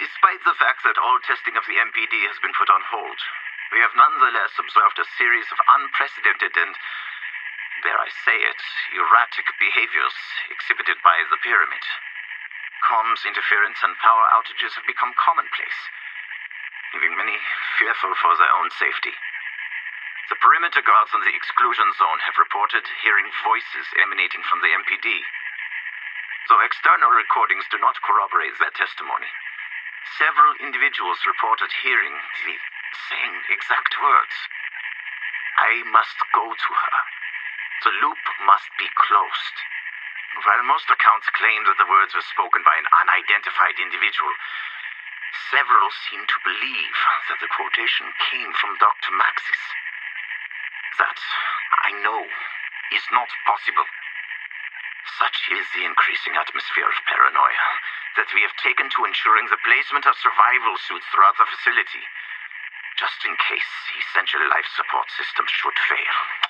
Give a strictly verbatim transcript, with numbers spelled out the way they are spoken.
Despite the fact that all testing of the M P D has been put on hold, we have nonetheless observed a series of unprecedented and, dare I say it, erratic behaviors exhibited by the Pyramid. Comms interference and power outages have become commonplace, leaving many fearful for their own safety. The perimeter guards in the exclusion zone have reported hearing voices emanating from the M P D. Though external recordings do not corroborate their testimony, several individuals reported hearing the same exact words. I must go to her. The loop must be closed. While most accounts claim that the words were spoken by an unidentified individual, several seem to believe that the quotation came from Doctor Maxis. That, I know, is not possible. Such is the increasing atmosphere of paranoia that we have taken to ensuring the placement of survival suits throughout the facility, just in case essential life support systems should fail.